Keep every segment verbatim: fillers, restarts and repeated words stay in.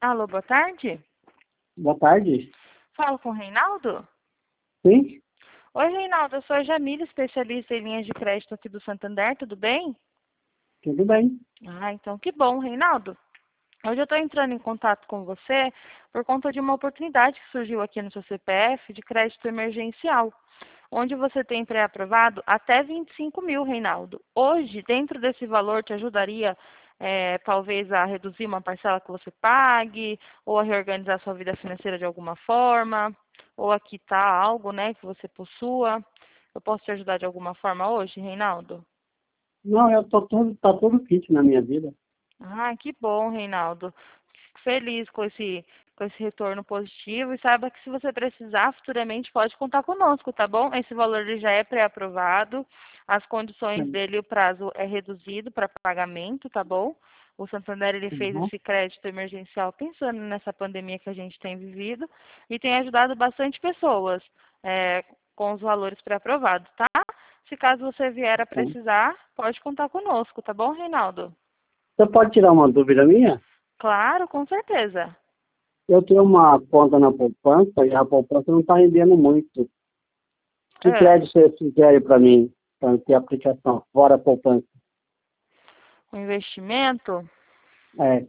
Alô, boa tarde. Boa tarde. Falo com o Reinaldo? Sim, Oi, Reinaldo, eu sou a Jamila, especialista em linhas de crédito aqui do Santander, tudo bem? tudo bem. Ah, então que bom, Reinaldo. Hoje eu estou entrando em contato com você por conta de uma oportunidade que surgiu aqui no seu C P F de crédito emergencial, onde você tem pré-aprovado até vinte e cinco mil, Reinaldo. Hoje, dentro desse valor, te ajudaria eh, talvez a reduzir uma parcela que você pague, ou a reorganizar sua vida financeira de alguma forma, ou a quitar algo, né, que você possua. Eu posso te ajudar de alguma forma hoje, Reinaldo? Não, eu tô tudo, tá tudo fit na minha vida. Ah, que bom, Reinaldo. Fico feliz com esse, com esse retorno positivo e saiba que se você precisar futuramente pode contar conosco, tá bom? Esse valor ele já é pré-aprovado, as condições Sim. dele, o prazo é reduzido para pagamento, tá bom? O Santander ele fez Uhum. esse crédito emergencial pensando nessa pandemia que a gente tem vivido e tem ajudado bastante pessoas é, com os valores pré-aprovados, tá? Se caso você vier a Sim. precisar, pode contar conosco, tá bom, Reinaldo? Você pode tirar uma dúvida minha? Claro, com certeza. Eu tenho uma conta na poupança e a poupança não está rendendo muito. Que É, crédito você sugere para mim, para ter aplicação fora a poupança? o investimento, É,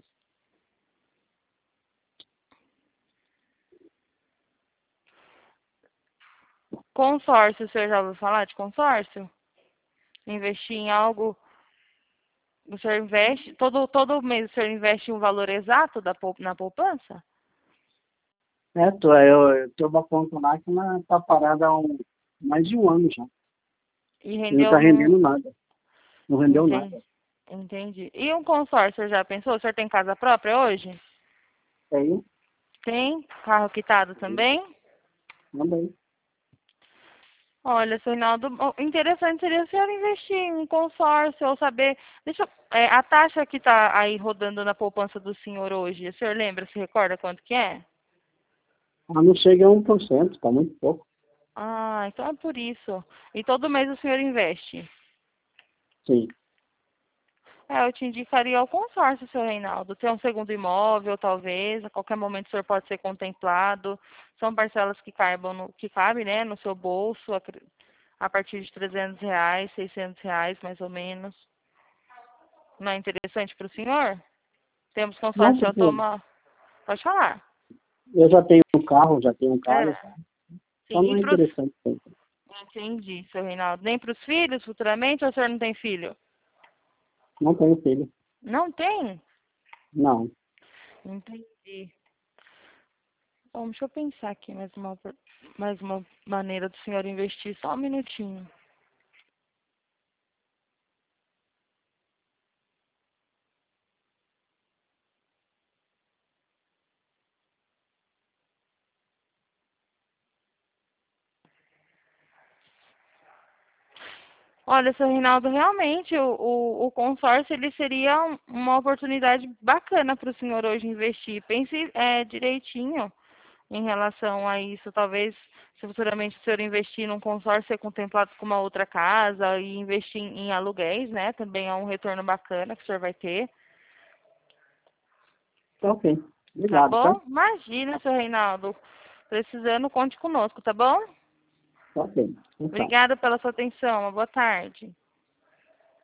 consórcio, o senhor já ouviu falar de consórcio? Investir em algo, o senhor investe, todo, todo mês o senhor investe um valor exato da, pou- na poupança? é tô, eu, eu tenho uma conta lá que está parada há um, mais de um ano já. E E não rendeu está num. rendendo nada. Não rendeu Entendi. nada. Entendi. E um consórcio, o senhor já pensou? O senhor tem casa própria hoje? Tenho, Tem? Carro quitado também? também. Olha, seu Reinaldo, o interessante seria o senhor investir em um consórcio ou saber. Deixa eu- é, a taxa que está aí rodando na poupança do senhor hoje, o senhor lembra, se recorda quanto que é? Ah, não chega a um por cento, está muito pouco. Ah, então é por isso. E todo mês o senhor investe? Sim. É, eu te indicaria o consórcio, seu Reinaldo. Ter um segundo imóvel, talvez. A qualquer momento o senhor pode ser contemplado. São parcelas que caibam no, que cabem, né, no seu bolso, a, a partir de trezentos reais, seiscentos reais, mais ou menos. Não é interessante para o senhor? Temos Não, consórcio de porque automa... Pode falar. eu já tenho um carro, já tenho um É, carro, tá? Só sim. não E é para os... interessante. Sempre. Entendi, seu Reinaldo. Nem para os filhos, futuramente, ou o senhor não tem filho? Não tenho filho. Não tem? Não. Entendi. Bom, deixa eu pensar aqui mais uma, opor- mais uma maneira do senhor investir. Só um minutinho. Olha, seu Reinaldo, realmente o, o, o consórcio ele seria um- uma oportunidade bacana para o senhor hoje investir. Pense é, direitinho em relação a isso. Talvez, se futuramente o senhor investir num consórcio, ser contemplado com uma outra casa e investir em, em aluguéis, né? Também é um retorno bacana que o senhor vai ter. Tá ok. Tá Obrigado, tá? bom? Imagina, seu Reinaldo. Precisando, conte conosco, tá bom? Tá ok. Então, tá. Obrigada pela sua atenção. Uma boa tarde.